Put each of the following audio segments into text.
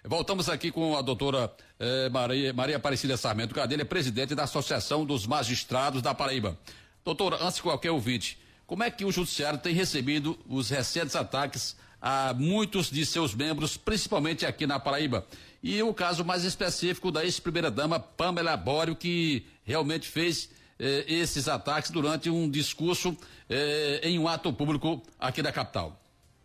Voltamos aqui com a doutora Maria Aparecida Sarmento Gadelha, é presidente da Associação dos Magistrados da Paraíba. Doutora, antes de qualquer ouvinte, como é que o judiciário tem recebido os recentes ataques a muitos de seus membros, principalmente aqui na Paraíba? E o caso mais específico da ex-primeira-dama Pamela Borio, que realmente fez esses ataques durante um discurso em um ato público aqui da capital.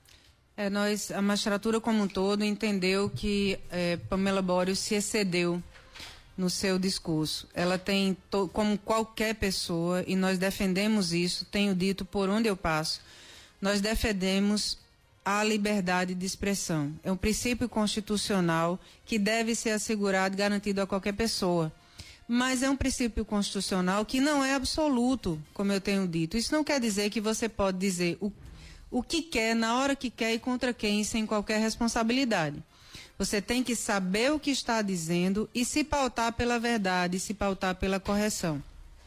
A magistratura como um todo entendeu que Pamela Borio se excedeu no seu discurso. Ela tem, como qualquer pessoa, e nós defendemos isso, tenho dito por onde eu passo, nós defendemos a liberdade de expressão. É um princípio constitucional que deve ser assegurado e garantido a qualquer pessoa. Mas é um princípio constitucional que não é absoluto, como eu tenho dito. Isso não quer dizer que você pode dizer o que quer, na hora que quer e contra quem, sem qualquer responsabilidade. Você tem que saber o que está dizendo e se pautar pela verdade, se pautar pela correção.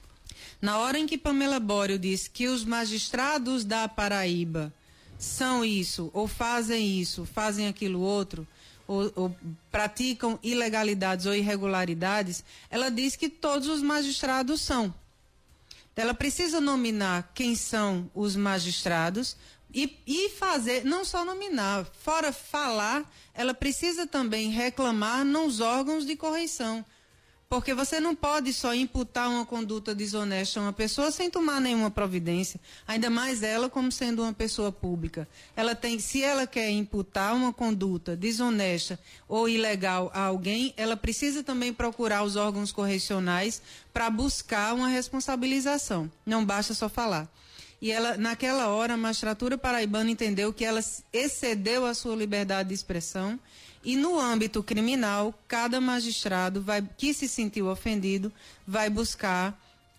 Na hora em que Pamela Borio diz que os magistrados da Paraíba são isso, ou fazem aquilo outro, ou praticam ilegalidades ou irregularidades, ela diz que todos os magistrados são. Ela precisa nominar quem são os magistrados e fazer, não só nominar, fora falar, ela precisa também reclamar nos órgãos de correição. Porque você não pode só imputar uma conduta desonesta a uma pessoa sem tomar nenhuma providência, ainda mais ela como sendo uma pessoa pública. Se ela quer imputar uma conduta desonesta ou ilegal a alguém, ela precisa também procurar os órgãos correcionais para buscar uma responsabilização. Não basta só falar. E naquela hora, a magistratura paraibana entendeu que ela excedeu a sua liberdade de expressão. E no âmbito criminal, cada magistrado que se sentiu ofendido vai buscar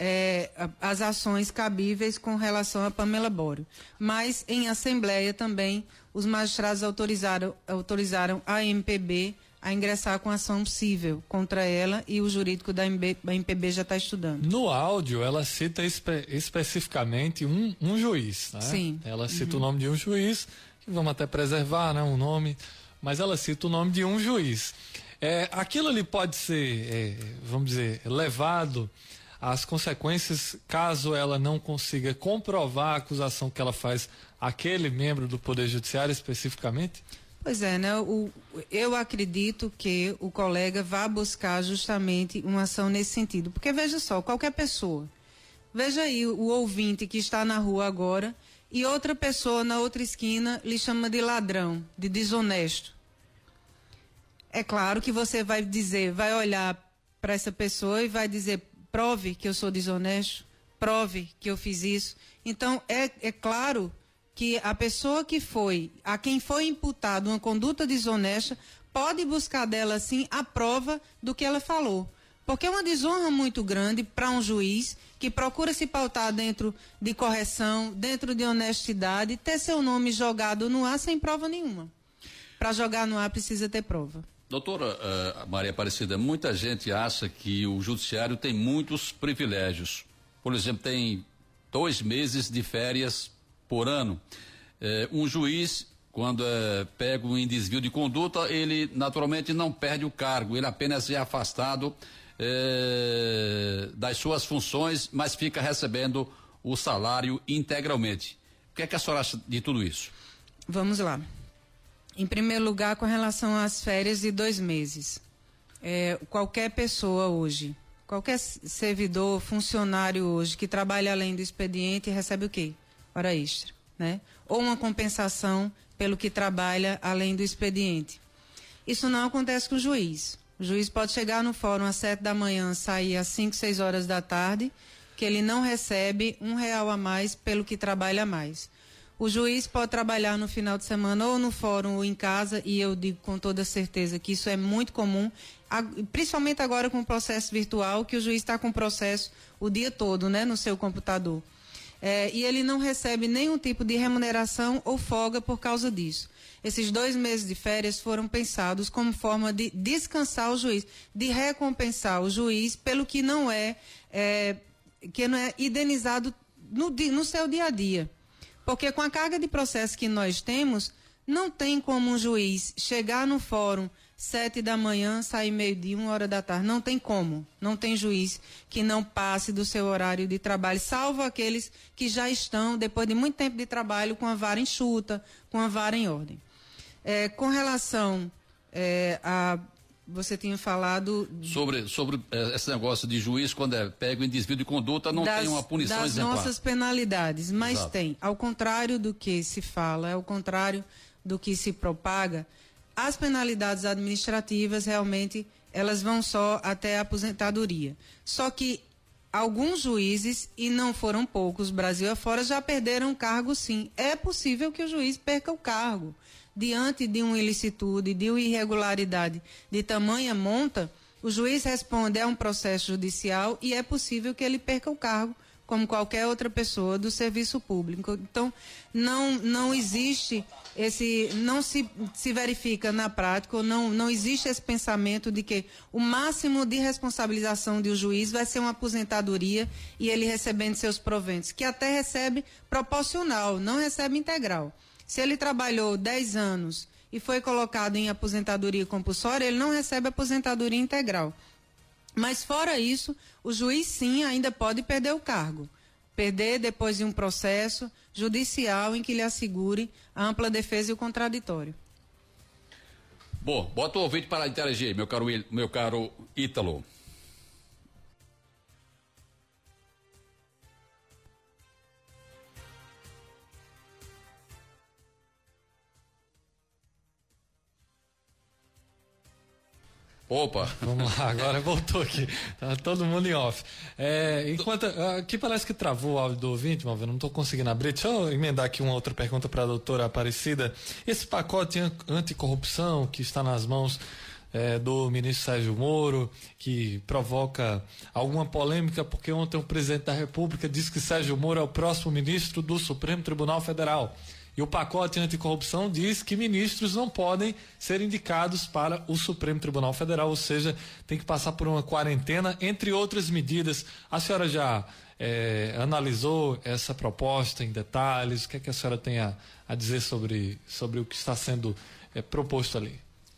as ações cabíveis com relação a Pamela Borio. Mas em assembleia também os magistrados autorizaram a MPB a ingressar com ação civil contra ela, e o jurídico da MPB já está estudando. No áudio ela cita especificamente um juiz, né? Sim. Ela cita o nome de um juiz, que vamos até preservar, né, um nome, mas ela cita o nome de um juiz. Aquilo ali pode ser, vamos dizer, levado às consequências caso ela não consiga comprovar a acusação que ela faz àquele membro do Poder Judiciário especificamente? Pois é, né? Eu acredito que o colega vá buscar justamente uma ação nesse sentido. Porque veja só, qualquer pessoa, veja aí o ouvinte que está na rua agora e outra pessoa na outra esquina lhe chama de ladrão, de desonesto. É claro que você vai olhar para essa pessoa e vai dizer, prove que eu sou desonesto, prove que eu fiz isso. Então, é claro que a pessoa a quem foi imputado uma conduta desonesta, pode buscar dela, sim, a prova do que ela falou. Porque é uma desonra muito grande para um juiz que procura se pautar dentro de correção, dentro de honestidade, ter seu nome jogado no ar sem prova nenhuma. Para jogar no ar precisa ter prova. Doutora Maria Aparecida, muita gente acha que o judiciário tem muitos privilégios. Por exemplo, tem 2 meses de férias por ano. Um juiz, quando é pego em desvio de conduta, ele naturalmente não perde o cargo, ele apenas é afastado das suas funções, mas fica recebendo o salário integralmente. O que é que a senhora acha de tudo isso? Vamos lá. Em primeiro lugar, com relação às férias de 2 meses. Qualquer pessoa hoje, qualquer servidor, funcionário hoje que trabalha além do expediente recebe o quê? Hora extra, né? Ou uma compensação pelo que trabalha além do expediente. Isso não acontece com o juiz. O juiz pode chegar no fórum às 7 da manhã, sair às 5, 6 horas da tarde, que ele não recebe R$1 a mais pelo que trabalha a mais. O juiz pode trabalhar no final de semana ou no fórum ou em casa, e eu digo com toda certeza que isso é muito comum, principalmente agora com o processo virtual, que o juiz está com o processo o dia todo, né, no seu computador. E ele não recebe nenhum tipo de remuneração ou folga por causa disso. Esses 2 meses de férias foram pensados como forma de descansar o juiz, de recompensar o juiz pelo que não é indenizado no seu dia a dia. Porque com a carga de processo que nós temos, não tem como um juiz chegar no fórum 7 da manhã, sair meio-dia, 1 hora da tarde. Não tem como. Não tem juiz que não passe do seu horário de trabalho, salvo aqueles que já estão, depois de muito tempo de trabalho, com a vara enxuta, com a vara em ordem. Com relação a... Você tinha falado... Sobre esse negócio de juiz, quando é pego em desvio de conduta, não tem uma punição exemplar. Das nossas penalidades, mas Exato. tem. Ao contrário do que se fala, ao contrário do que se propaga, as penalidades administrativas, realmente, elas vão só até a aposentadoria. Só que alguns juízes, e não foram poucos, Brasil afora, já perderam o cargo, sim. É possível que o juiz perca o cargo. Diante de uma ilicitude, de uma irregularidade de tamanha monta, o juiz responde a um processo judicial e é possível que ele perca o cargo, como qualquer outra pessoa do serviço público. Então, não existe não se verifica na prática, ou não existe esse pensamento de que o máximo de responsabilização de um juiz vai ser uma aposentadoria e ele recebendo seus proventos, que até recebe proporcional, não recebe integral. Se ele trabalhou 10 anos e foi colocado em aposentadoria compulsória, ele não recebe aposentadoria integral. Mas fora isso, o juiz sim ainda pode perder o cargo. Perder depois de um processo judicial em que lhe assegure a ampla defesa e o contraditório. Bom, bota o ouvinte para interagir, meu caro Ítalo. Opa! Vamos lá, agora voltou aqui. Tá todo mundo em off. Aqui parece que travou o áudio do ouvinte, mas eu não estou conseguindo abrir. Deixa eu emendar aqui uma outra pergunta para a doutora Aparecida. Esse pacote anticorrupção que está nas mãos do ministro Sérgio Moro, que provoca alguma polêmica, porque ontem o presidente da República disse que Sérgio Moro é o próximo ministro do Supremo Tribunal Federal. E o pacote anticorrupção diz que ministros não podem ser indicados para o Supremo Tribunal Federal, ou seja, tem que passar por uma quarentena, entre outras medidas. A senhora já analisou essa proposta em detalhes? O que é que a senhora tem a dizer sobre o que está sendo proposto ali?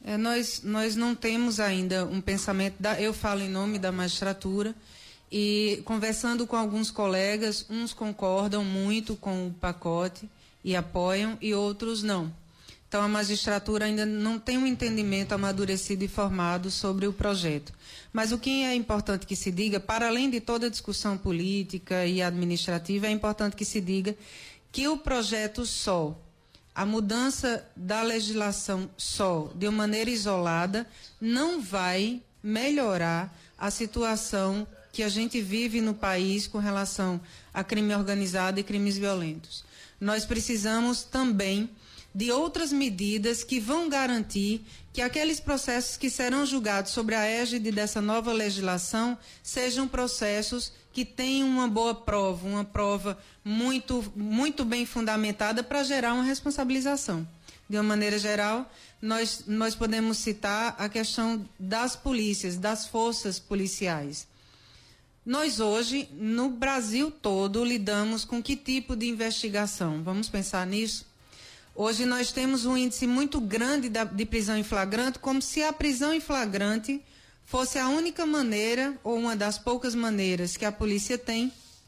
Nós não temos ainda um pensamento, eu falo em nome da magistratura, e conversando com alguns colegas, uns concordam muito com o pacote e apoiam, e outros não. Então, a magistratura ainda não tem um entendimento amadurecido e formado sobre o projeto. Mas o que é importante que se diga, para além de toda a discussão política e administrativa, é importante que se diga que o projeto só, a mudança da legislação só, de uma maneira isolada, não vai melhorar a situação que a gente vive no país com relação a crime organizado e crimes violentos. Nós precisamos também de outras medidas que vão garantir que aqueles processos que serão julgados sobre a égide dessa nova legislação sejam processos que tenham uma boa prova, uma prova muito, muito bem fundamentada para gerar uma responsabilização. De uma maneira geral, nós podemos citar a questão das polícias, das forças policiais. Nós hoje, no Brasil todo, lidamos com que tipo de investigação? Vamos pensar nisso? Hoje nós temos um índice muito grande de prisão em flagrante, como se a prisão em flagrante fosse a única maneira, ou uma das poucas maneiras que a polícia tem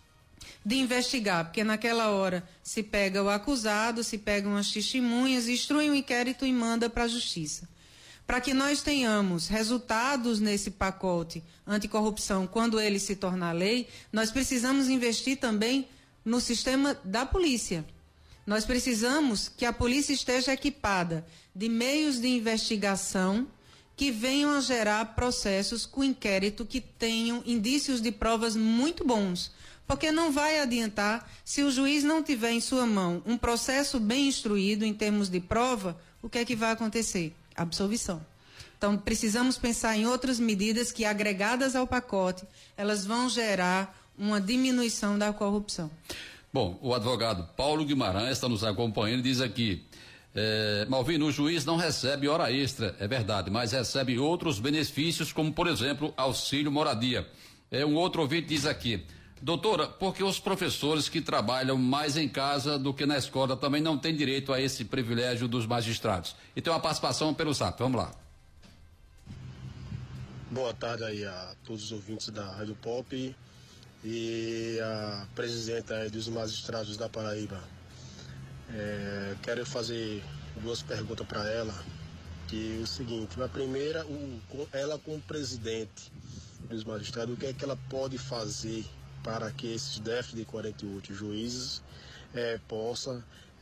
de investigar, porque naquela hora se pega o acusado, se pegam as testemunhas, instrui um inquérito e manda para a justiça. Para que nós tenhamos resultados nesse pacote anticorrupção quando ele se tornar lei, nós precisamos investir também no sistema da polícia. Nós precisamos que a polícia esteja equipada de meios de investigação que venham a gerar processos com inquérito que tenham indícios de provas muito bons. Porque não vai adiantar, se o juiz não tiver em sua mão um processo bem instruído em termos de prova, o que é que vai acontecer? Absolvição. Então, precisamos pensar em outras medidas que, agregadas ao pacote, elas vão gerar uma diminuição da corrupção. Bom, o advogado Paulo Guimarães está nos acompanhando e diz aqui, Malvino, o juiz não recebe hora extra, é verdade, mas recebe outros benefícios, como, por exemplo, auxílio moradia. Um outro ouvinte diz aqui, doutora, porque os professores que trabalham mais em casa do que na escola também não têm direito a esse privilégio dos magistrados? E tem uma participação pelo SAP, vamos lá. Boa tarde aí a todos os ouvintes da Rádio Pop e a presidenta aí dos magistrados da Paraíba. Quero fazer duas perguntas para ela, que é o seguinte: a primeira, ela como presidente dos magistrados, o que é que ela pode fazer para que esses déficits de 48 juízes possa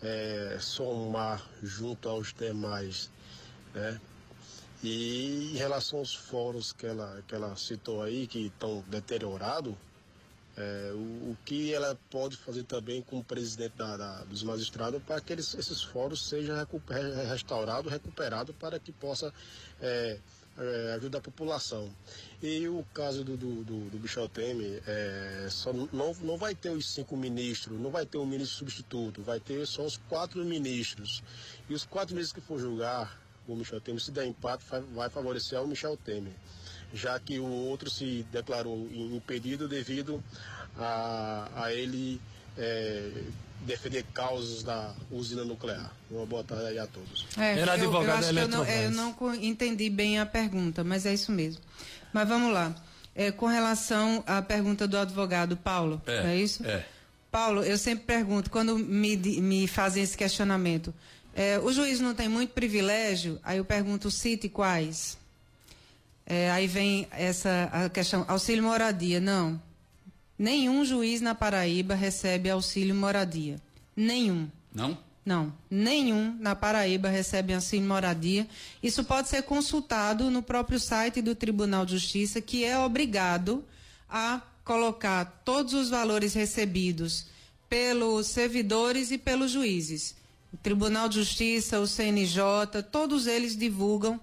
somar junto aos demais, né? E em relação aos fóruns que ela citou aí, que estão deteriorados, o que ela pode fazer também como presidente dos magistrados para que esses fóruns sejam restaurados, recuperados, para que possa ajudar a população. E o caso do Michel Temer, não vai ter os 5 ministros, não vai ter um ministro substituto, vai ter só os 4 ministros. E os 4 ministros que for julgar o Michel Temer, se der empate, vai favorecer ao Michel Temer, já que o outro se declarou impedido devido a ele defender causas da usina nuclear. Uma boa tarde aí a todos. Eu acho que eu não entendi bem a pergunta, mas é isso mesmo. Mas vamos lá. Com relação à pergunta do advogado Paulo, é isso? Paulo, eu sempre pergunto, quando me fazem esse questionamento, o juiz não tem muito privilégio? Aí eu pergunto, cite quais? Aí vem a questão, auxílio moradia. Não. Nenhum juiz na Paraíba recebe auxílio moradia. Nenhum. Não? Não. Nenhum na Paraíba recebe auxílio moradia. Isso pode ser consultado no próprio site do Tribunal de Justiça, que é obrigado a colocar todos os valores recebidos pelos servidores e pelos juízes. O Tribunal de Justiça, o CNJ, todos eles divulgam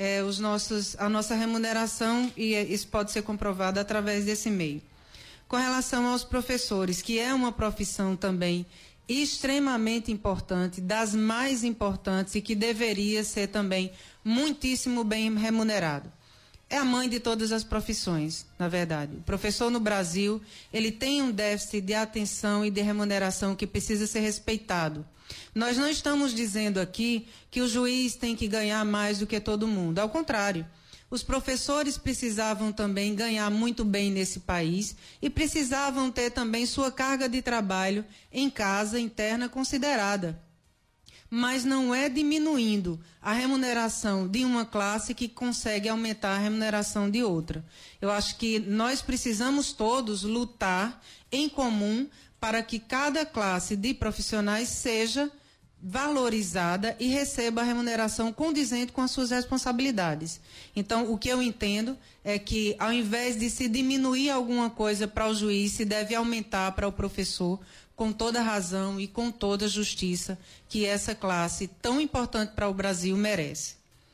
a nossa remuneração, e isso pode ser comprovado através desse meio. Com relação aos professores, que é uma profissão também extremamente importante, das mais importantes, e que deveria ser também muitíssimo bem remunerado. É a mãe de todas as profissões, na verdade. O professor no Brasil, ele tem um déficit de atenção e de remuneração que precisa ser respeitado. Nós não estamos dizendo aqui que o juiz tem que ganhar mais do que todo mundo. Ao contrário, os professores precisavam também ganhar muito bem nesse país e precisavam ter também sua carga de trabalho em casa interna considerada. Mas não é diminuindo a remuneração de uma classe que consegue aumentar a remuneração de outra. Eu acho que nós precisamos todos lutar em comum para que cada classe de profissionais seja valorizada e receba a remuneração condizente com as suas responsabilidades. Então, o que eu entendo é que, ao invés de se diminuir alguma coisa para o juiz, se deve aumentar para o professor, com toda razão e com toda justiça, que essa classe tão importante para o Brasil merece.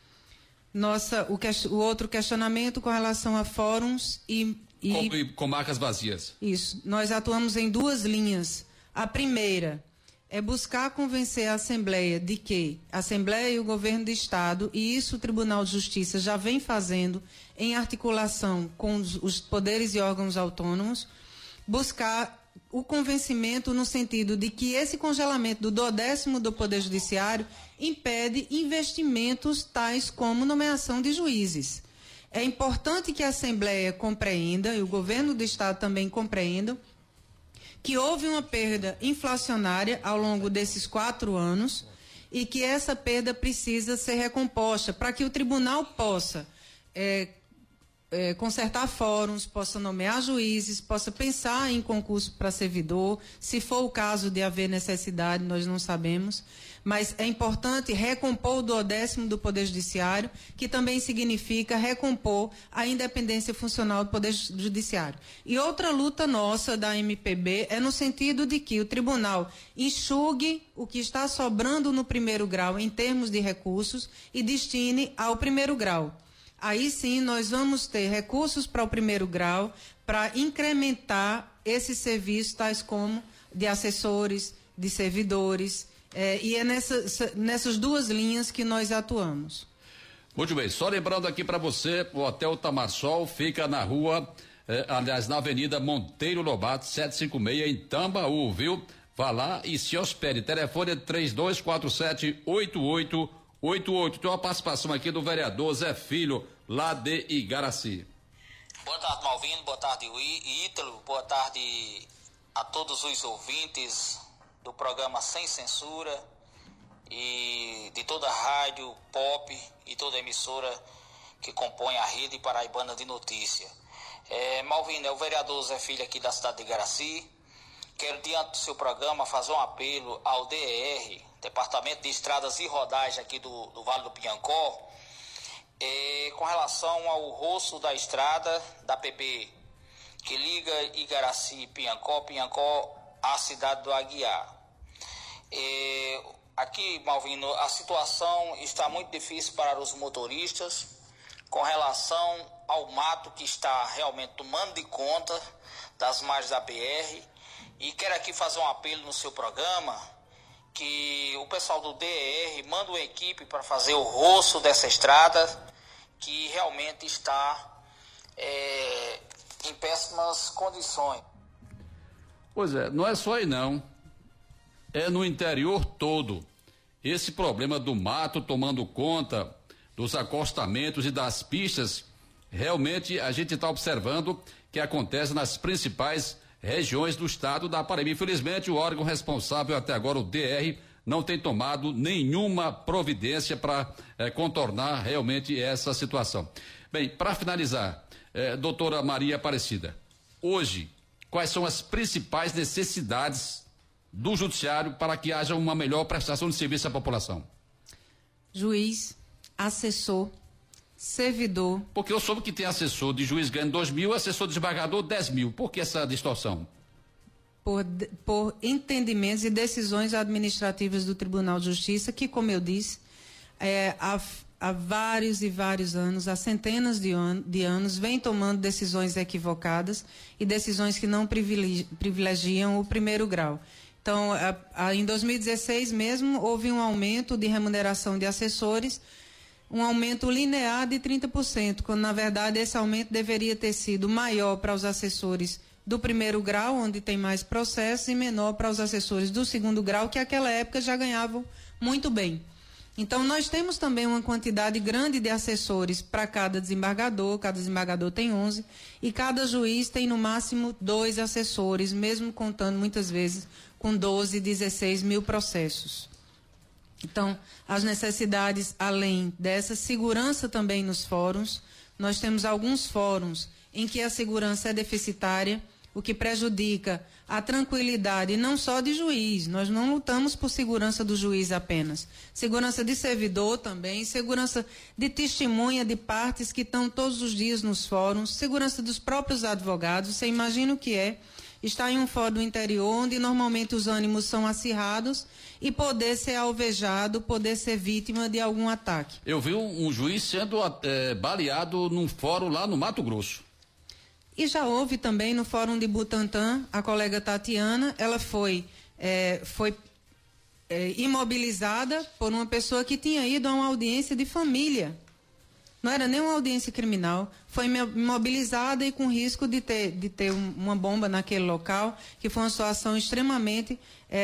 O outro questionamento com relação a fóruns e comarcas vazias. Isso. Nós atuamos em 2 linhas. A primeira é buscar convencer a Assembleia de que a Assembleia e o Governo do Estado, e isso o Tribunal de Justiça já vem fazendo em articulação com os poderes e órgãos autônomos, buscar o convencimento no sentido de que esse congelamento do 10º do Poder Judiciário impede investimentos tais como nomeação de juízes. É importante que a Assembleia compreenda, e o Governo do Estado também compreenda, que houve uma perda inflacionária ao longo desses 4 anos e que essa perda precisa ser recomposta para que o tribunal possa consertar fóruns, possa nomear juízes, possa pensar em concurso para servidor, se for o caso de haver necessidade, nós não sabemos, mas é importante recompor o 10º do Poder Judiciário, que também significa recompor a independência funcional do Poder Judiciário. E outra luta nossa da MPB é no sentido de que o tribunal enxugue o que está sobrando no 1º grau em termos de recursos e destine ao 1º grau. Aí sim nós vamos ter recursos para o 1º grau para incrementar esses serviços, tais como de assessores, de servidores, e é nessas 2 linhas que nós atuamos. Muito bem, só lembrando aqui para você, o Hotel Tamarsol fica na rua, na Avenida Monteiro Lobato, 756, em Tambaú, viu? Vá lá e se hospede. Telefone é 3247-8888. Tem uma participação aqui do vereador Zé Filho. lá de Igaraci. Boa tarde, Malvino, boa tarde, Ítalo, boa tarde a todos os ouvintes do programa Sem Censura e de toda a rádio Pop e toda a emissora que compõe a rede paraibana de notícia. Malvino, é o vereador Zé Filho aqui da cidade de Igaraci. Quero, diante do seu programa, fazer um apelo ao DER, Departamento de Estradas e Rodagem aqui do Vale do Piancó, com relação ao roço da estrada da PB, que liga Igaraci e Piancó à cidade do Aguiar. Aqui, Malvino, a situação está muito difícil para os motoristas com relação ao mato que está realmente tomando de conta das margens da BR. E quero aqui fazer um apelo no seu programa, que o pessoal do DER manda uma equipe para fazer o roço dessa estrada, que realmente está em péssimas condições. Pois é, não é só aí não, é no interior todo. Esse problema do mato tomando conta dos acostamentos e das pistas, realmente a gente está observando que acontece nas principais regiões do estado da Paraíba. Infelizmente, o órgão responsável até agora, o DR, não tem tomado nenhuma providência para contornar realmente essa situação. Bem, para finalizar, doutora Maria Aparecida, hoje, quais são as principais necessidades do judiciário para que haja uma melhor prestação de serviço à população? Juiz, assessor, servidor. Porque eu soube que tem assessor de juiz ganhando 2.000, assessor de desembargador 10.000. Por que essa distorção? Por entendimentos e decisões administrativas do Tribunal de Justiça, que, como eu disse, há vários e vários anos, há centenas de anos, vem tomando decisões equivocadas e decisões que não privilegiam o primeiro grau. Então, em 2016 mesmo, houve um aumento de remuneração de assessores, um aumento linear de 30%, quando, na verdade, esse aumento deveria ter sido maior para os assessores do primeiro grau, onde tem mais processos, e menor para os assessores do segundo grau, que naquela época já ganhavam muito bem. Então, nós temos também uma quantidade grande de assessores para cada desembargador tem 11, e cada juiz tem no máximo 2 assessores, mesmo contando muitas vezes com 12, 16 mil processos. Então, as necessidades, além dessa segurança também nos fóruns, nós temos alguns fóruns em que a segurança é deficitária, o que prejudica a tranquilidade não só de juiz, nós não lutamos por segurança do juiz apenas, segurança de servidor também, segurança de testemunha de partes que estão todos os dias nos fóruns, segurança dos próprios advogados. Você imagina o que é estar em um fórum do interior, onde normalmente os ânimos são acirrados, e poder ser alvejado, poder ser vítima de algum ataque. Eu vi um juiz sendo baleado num fórum lá no Mato Grosso. E já houve também no fórum de Butantã, a colega Tatiana, ela foi imobilizada por uma pessoa que tinha ido a uma audiência de família. Não era nem uma audiência criminal, foi imobilizada e com risco de ter uma bomba naquele local, que foi uma situação extremamente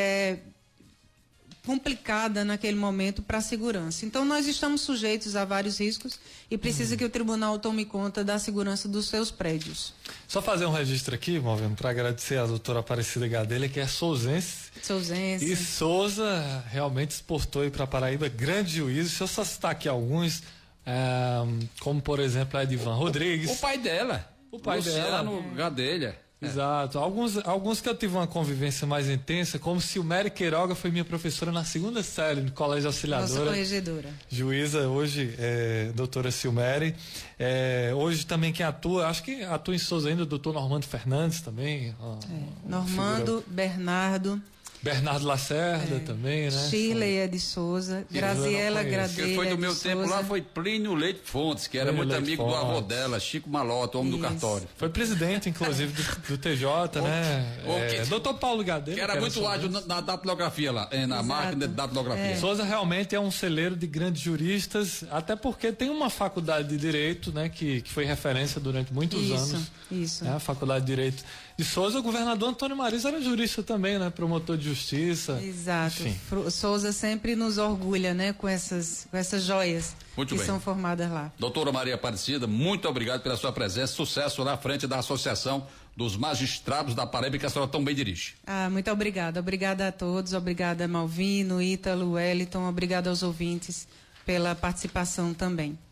complicada naquele momento para a segurança. Então, nós estamos sujeitos a vários riscos e precisa que o tribunal tome conta da segurança dos seus prédios. Só fazer um registro aqui, Malvino, para agradecer a doutora Aparecida Gadelha, que é souzense. Souzense. E Souza realmente exportou aí para Paraíba grandes juízos. Deixa eu só citar aqui alguns, como, por exemplo, a Edivan Rodrigues. O pai dela. Luciano Gadelha. Exato. Alguns que eu tive uma convivência mais intensa, como Silméria Queiroga foi minha professora na 2ª série do Colégio Auxiliadora. Nossa corregedora. Juíza hoje, doutora Silméria. Hoje também quem atua, acho que atua em Souza ainda, o doutor Normando Fernandes também. Normando, Bernardo Lacerda também, né? Shirley de Souza, Graziela Gradelha. Quem foi do meu tempo lá foi Plínio Leite Fontes, que era muito amigo do avô dela, Chico Malota, homem do cartório. Foi presidente, inclusive, do TJ, né? Doutor Paulo Gadelha. Que era muito ágil na datilografia lá, na máquina de datilografia. Souza realmente é um celeiro de grandes juristas, até porque tem uma faculdade de Direito, né? Que foi referência durante muitos anos. Isso. A Faculdade de Direito de Souza, o governador Antônio Mariz era jurista também, né? Promotor de justiça. Exato. Enfim. Souza sempre nos orgulha, né? Com essas joias Muito que bem. são formadas lá. Doutora Maria Aparecida, muito obrigado pela sua presença, sucesso na frente da Associação dos Magistrados da Paraíba, que a senhora tão bem dirige. Muito obrigada. Obrigada a todos, obrigada Malvino, Ítalo, Wellington, obrigada aos ouvintes pela participação também.